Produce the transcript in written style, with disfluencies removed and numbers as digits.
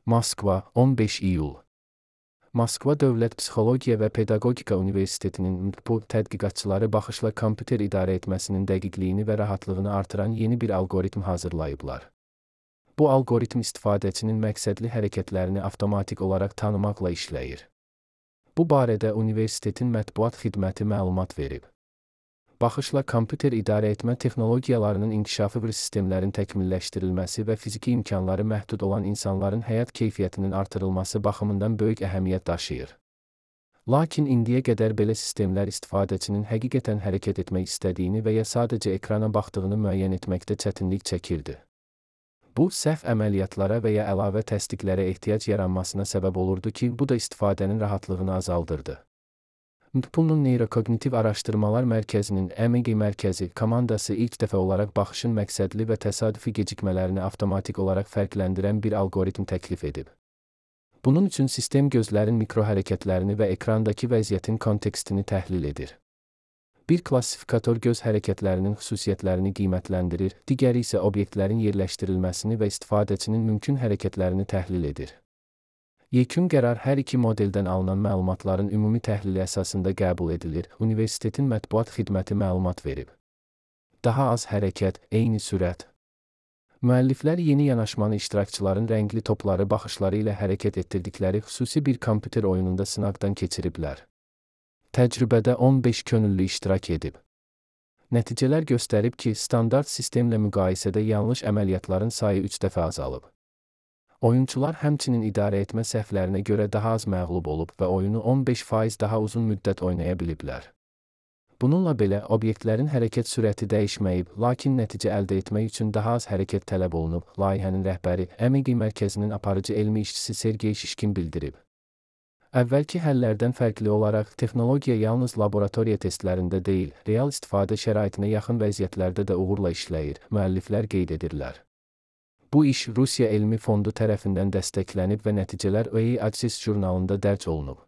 Moskva, 15 iyul. Moskva Dövlət Psixologiya və Pedaqogika Universitetinin MTPU tədqiqatçıları baxışla kompüter idarə etməsinin dəqiqliyini və rahatlığını artıran yeni bir algoritm hazırlayıblar. Bu algoritm istifadəçinin məqsədli hərəkətlərini avtomatik olaraq tanımaqla işləyir. Bu barədə universitetin mətbuat xidməti məlumat verib. Baxışla kompüter idarə etmə texnologiyalarının inkişafı bir sistemlərin təkmilləşdirilməsi və fiziki imkanları məhdud olan insanların həyat keyfiyyətinin artırılması baxımından böyük əhəmiyyət daşıyır. Lakin indiyə qədər belə sistemlər istifadəçinin həqiqətən hərəkət etmək istədiyini və ya sadəcə ekrana baxdığını müəyyən etməkdə çətinlik çəkirdi. Bu, səhv əməliyyatlara və ya əlavə təsdiqlərə ehtiyac yaranmasına səbəb olurdu ki, bu da istifadənin rahatlığını azaldırdı. MTPU-nun Neyrokognitiv Araşdırmalar Mərkəzinin MEG mərkəzi komandası ilk dəfə olaraq baxışın məqsədli və təsadüfi gecikmələrini avtomatik olaraq fərqləndirən bir algoritm təklif edib. Bunun üçün sistem gözlərin mikrohərəkətlərini və ekrandakı vəziyyətin kontekstini təhlil edir. Bir klassifikator göz hərəkətlərinin xüsusiyyətlərini qiymətləndirir, digəri isə obyektlərin yerləşdirilməsini və istifadəçinin mümkün hərəkətlərini təhlil edir. Yekun qərar hər iki modeldən alınan məlumatların ümumi təhlili əsasında qəbul edilir, universitetin mətbuat xidməti məlumat verib. Daha az hərəkət, eyni sürət. Müəlliflər yeni yanaşmanı iştirakçıların rəngli topları baxışları ilə hərəkət etdirdikləri xüsusi bir kompüter oyununda sınaqdan keçiriblər. Təcrübədə 15 könüllü iştirak edib. Nəticələr göstərib ki, standart sistemlə müqayisədə yanlış əməliyyatların sayı 3 dəfə azalıb. Oyunçular həmçinin idarə etmə səhvlərinə görə daha az məğlub olub və oyunu 15% daha uzun müddət oynaya biliblər. Bununla belə, obyektlərin hərəkət sürəti dəyişməyib, lakin nəticə əldə etmək üçün daha az hərəkət tələb olunub, layihənin rəhbəri, MEG mərkəzinin aparıcı elmi işçisi Sergey Şişkin bildirib. Əvvəlki həllərdən fərqli olaraq, texnologiya yalnız laboratoriya testlərində deyil, real istifadə şəraitinə yaxın vəziyyətlərdə də uğurla işləyir, müəlliflər qeyd edirlər. Bu iş Rusiya Elmi Fondu tərəfindən dəstəklənib və nəticələr OEA Access jurnalında dərc olunub.